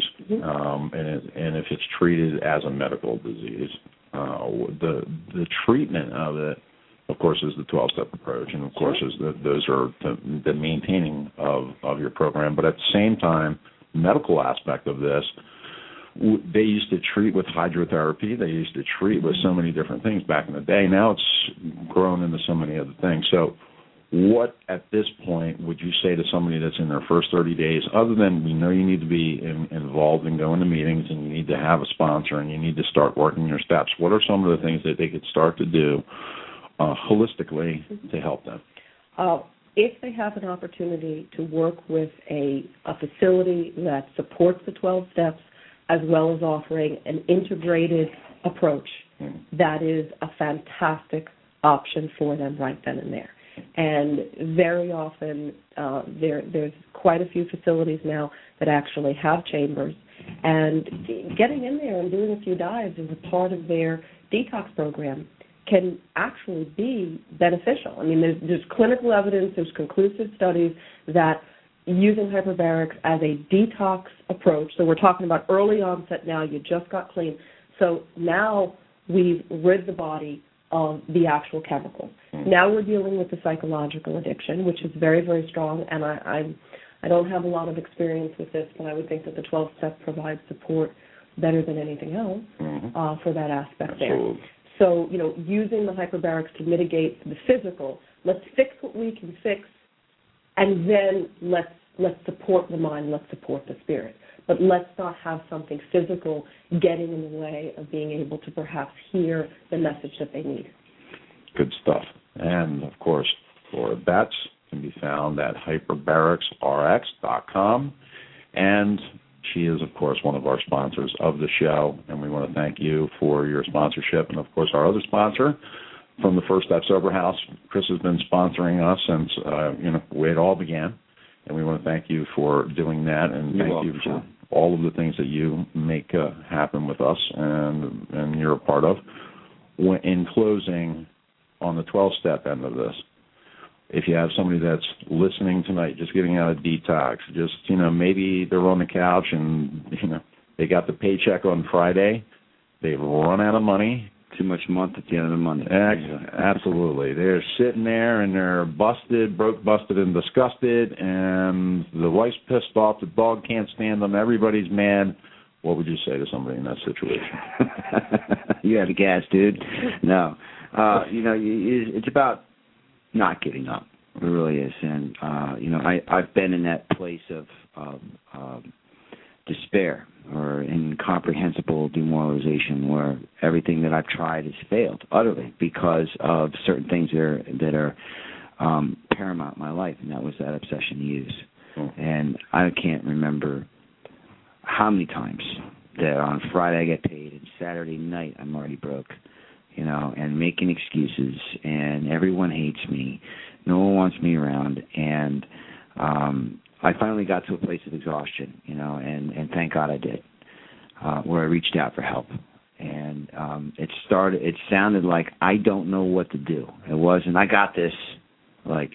and if it's treated as a medical disease, the treatment of it, of course, is the 12-step approach, and of course, those are the maintaining of your program. But at the same time, the medical aspect of this, they used to treat with hydrotherapy. They used to treat with so many different things back in the day. Now it's grown into so many other things. So what, at this point, would you say to somebody that's in their first 30 days, other than we know you need to be involved and go into meetings and you need to have a sponsor and you need to start working your steps, what are some of the things that they could start to do holistically to help them? if they have an opportunity to work with a facility that supports the 12 steps as well as offering an integrated approach, that is a fantastic option for them right then and there. And very often there's quite a few facilities now that actually have chambers, and getting in there and doing a few dives as a part of their detox program can actually be beneficial. I mean, there's clinical evidence, there's conclusive studies that using hyperbarics as a detox approach, so we're talking about early onset now, you just got clean, so now we've rid the body of the actual chemicals. Now we're dealing with the psychological addiction, which is very, very strong, and I don't have a lot of experience with this, but I would think that the 12-step provides support better than anything else for that aspect there. So, using the hyperbarics to mitigate the physical, let's fix what we can fix, and then let's support the mind, let's support the spirit. But let's not have something physical getting in the way of being able to perhaps hear the message that they need. Good stuff. And, of course, Laura Betts can be found at hyperbaricsrx.com. And she is, of course, one of our sponsors of the show, and we want to thank you for your sponsorship. And, of course, our other sponsor from the First Step Sober House, Chris, has been sponsoring us since, the way it all began. And we want to thank you for doing that, and thank you for all of the things that you make happen with us and you're a part of. In closing, on the 12-step end of this, if you have somebody that's listening tonight, just getting out of detox, just, maybe they're on the couch and, they got the paycheck on Friday, they've run out of money. Too much month at the end of the month. Absolutely. They're sitting there and they're broke, busted, and disgusted, and the wife's pissed off, the dog can't stand them, everybody's mad. What would you say to somebody in that situation? You have the gas, dude. No. It's about not giving up. It really is. And, I've been in that place of despair or incomprehensible demoralization where everything that I've tried has failed utterly because of certain things that are paramount in my life, and that was that obsession use. And I can't remember how many times that on Friday I get paid and Saturday night I'm already broke, and making excuses, and everyone hates me, no one wants me around, and I finally got to a place of exhaustion, and thank God I did, where I reached out for help. And it sounded like I don't know what to do. It wasn't, I got this, but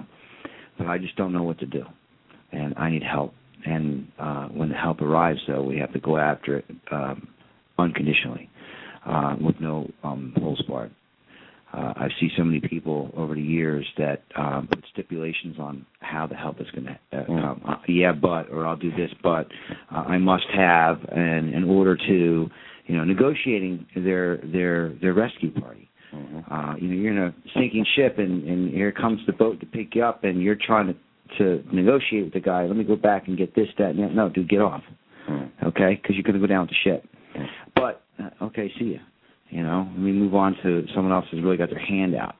I just don't know what to do. And I need help. And when the help arrives, though, we have to go after it unconditionally, with no holds barred. I see so many people over the years that put stipulations on how the help is going to come. Or I'll do this, but I must have, and in order to, negotiating their rescue party. You're in a sinking ship, and here comes the boat to pick you up, and you're trying to negotiate with the guy. Let me go back and get this, that, and that. No, dude, get off. Okay, because you're going to go down with the ship. But okay, see ya. Let me move on to someone else who's really got their hand out.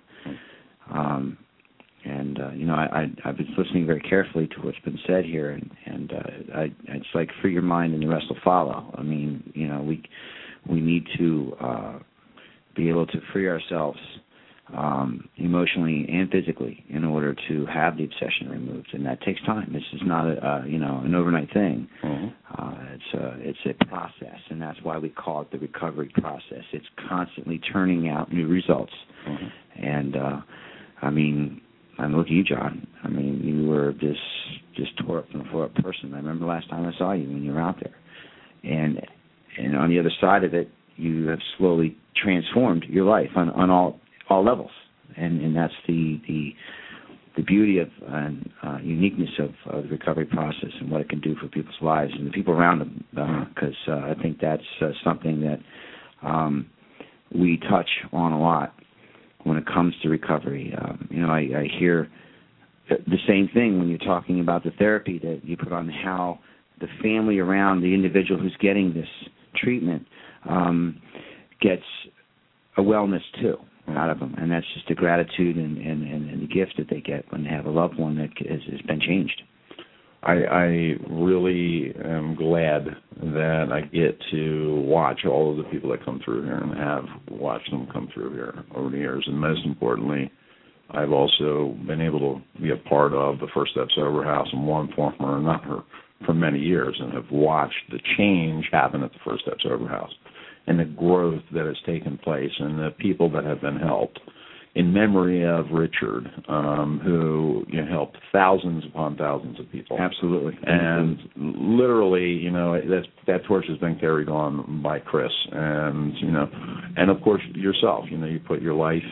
I've been listening very carefully to what's been said here, and it's like free your mind and the rest will follow. I mean, we need to be able to free ourselves emotionally and physically in order to have the obsession removed, and that takes time. This is not an overnight thing. It's a process, and that's why we call it the recovery process. It's constantly turning out new results. And I'm looking at you, John. I mean, you were just tore up from the floor up person. I remember last time I saw you when you were out there, and on the other side of it, you have slowly transformed your life on all levels, and that's the beauty of and uniqueness of the recovery process and what it can do for people's lives and the people around them. Because I think that's something that we touch on a lot when it comes to recovery. I hear the same thing when you're talking about the therapy that you put on, how the family around the individual who's getting this treatment gets a wellness too. out of them, and that's just the gratitude and the gift that they get when they have a loved one that has been changed. I really am glad that I get to watch all of the people that come through here and have watched them come through here over the years. And most importantly, I've also been able to be a part of the First Step Sober House in one form or another for many years, and have watched the change happen at the First Step Sober House and the growth that has taken place and the people that have been helped. In memory of Richard, who helped thousands upon thousands of people. Absolutely. And literally, that torch has been carried on by Chris, and and of course yourself. You put your life,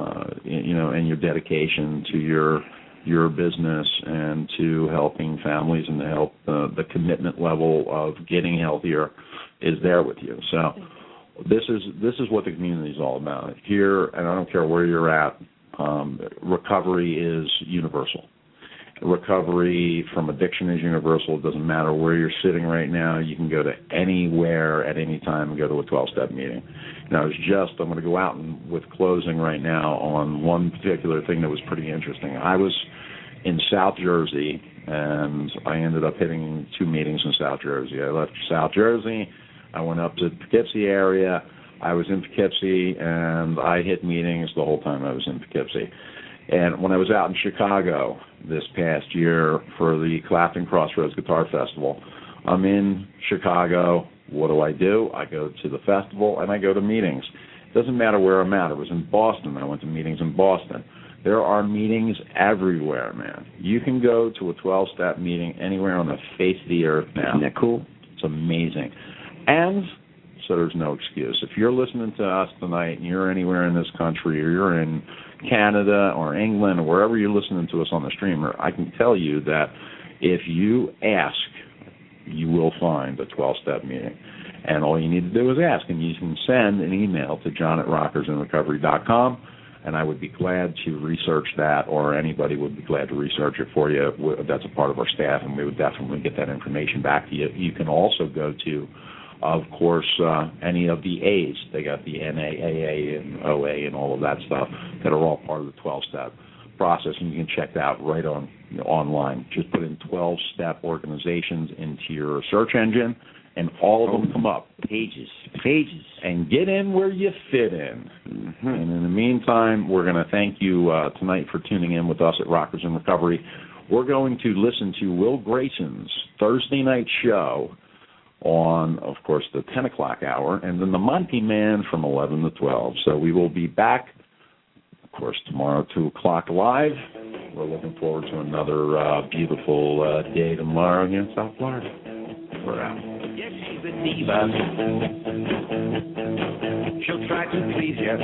and your dedication to your business and to helping families and to help the commitment level of getting healthier is there with you. So. This is what the community is all about. Here, and I don't care where you're at, recovery is universal. Recovery from addiction is universal. It doesn't matter where you're sitting right now. You can go to anywhere at any time and go to a 12-step meeting. I'm going to go out with closing right now on one particular thing that was pretty interesting. I was in South Jersey, and I ended up hitting 2 meetings in South Jersey. I left South Jersey. I went up to the Poughkeepsie area. I was in Poughkeepsie, and I hit meetings the whole time I was in Poughkeepsie. And when I was out in Chicago this past year for the Clapton Crossroads Guitar Festival, I'm in Chicago. What do? I go to the festival, and I go to meetings. It doesn't matter where I'm at. I was in Boston. I went to meetings in Boston. There are meetings everywhere, man. You can go to a 12-step meeting anywhere on the face of the earth now. Isn't that cool? It's amazing. And so there's no excuse. If you're listening to us tonight and you're anywhere in this country, or you're in Canada or England or wherever you're listening to us on the streamer, I can tell you that if you ask, you will find a 12-step meeting. And all you need to do is ask, and you can send an email to john@rockersinrecovery.com, and I would be glad to research that, or anybody would be glad to research it for you. That's a part of our staff, and we would definitely get that information back to you. You can also go to, of course, any of the A's. They got the NAAA and OA and all of that stuff that are all part of the 12-step process, and you can check that out right on online. Just put in 12-step organizations into your search engine, and all of them come up. Pages. And get in where you fit in. Mm-hmm. And in the meantime, we're going to thank you tonight for tuning in with us at Rockers in Recovery. We're going to listen to Will Grayson's Thursday night show on, of course, the 10 o'clock hour, and then the Monty Man from 11 to 12. So we will be back, of course, tomorrow, 2 o'clock live. We're looking forward to another beautiful day tomorrow here in South Florida. We're out. Yes, she's a diva. She'll try to please you.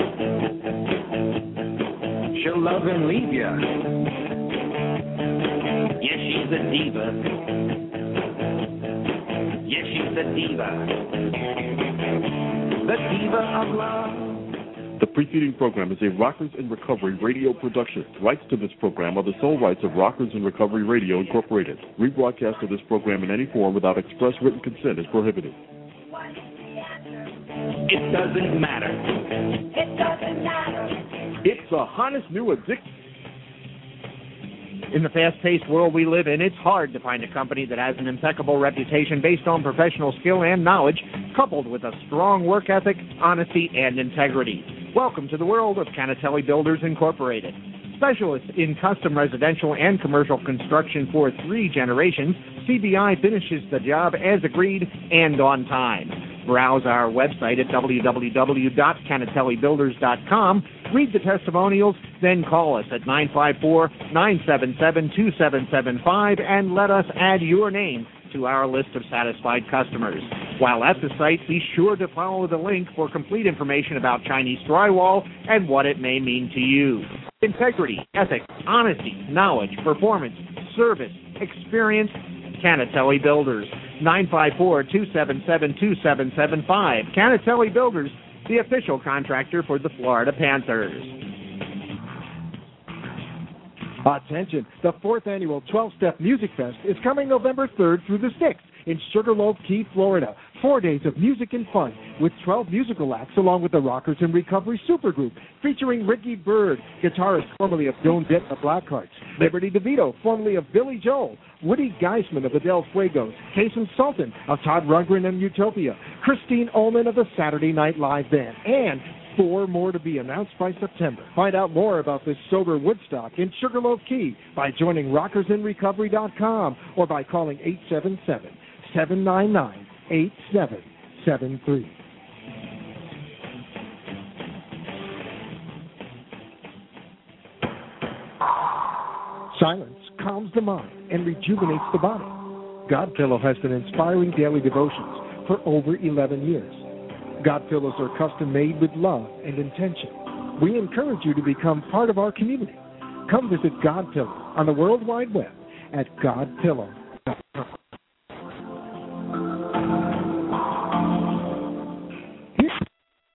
She'll love and leave you. Yes, she's a diva. Yes, she's the diva. The diva of love. The preceding program is a Rockers in Recovery radio production. Rights to this program are the sole rights of Rockers in Recovery Radio, Incorporated. Rebroadcast of this program in any form without express written consent is prohibited. It doesn't matter. It doesn't matter. It's the hottest new addiction. In the fast-paced world we live in, it's hard to find a company that has an impeccable reputation based on professional skill and knowledge, coupled with a strong work ethic, honesty, and integrity. Welcome to the world of Canatelli Builders Incorporated. Specialists in custom residential and commercial construction for 3 generations, CBI finishes the job as agreed and on time. Browse our website at www.canatellibuilders.com, read the testimonials, then call us at 954-977-2775 and let us add your name to our list of satisfied customers. While at the site, be sure to follow the link for complete information about Chinese drywall and what it may mean to you. Integrity, ethics, honesty, knowledge, performance, service, experience, Canatelli Builders. 954-277-2775. Canatelli Builders, the official contractor for the Florida Panthers. Attention, the 4th annual 12-Step Music Fest is coming November 3rd through the 6th in Sugarloaf Key, Florida. 4 days of music and fun with 12 musical acts along with the Rockers in Recovery Supergroup, featuring Ricky Byrd, guitarist formerly of Joan Jett and the Blackhearts, Liberty DeVito, formerly of Billy Joel, Woody Geisman of the Del Fuegos, Kason Sultan of Todd Rundgren and Utopia, Christine Ullman of the Saturday Night Live Band, and 4 more to be announced by September. Find out more about this sober Woodstock in Sugarloaf Key by joining rockersinrecovery.com or by calling 877-799-8773. Silence calms the mind and rejuvenates the body. Godpillow has been inspiring daily devotions for over 11 years. Godpillows are custom made with love and intention. We encourage you to become part of our community. Come visit Godpillow on the World Wide Web at godpillow.com.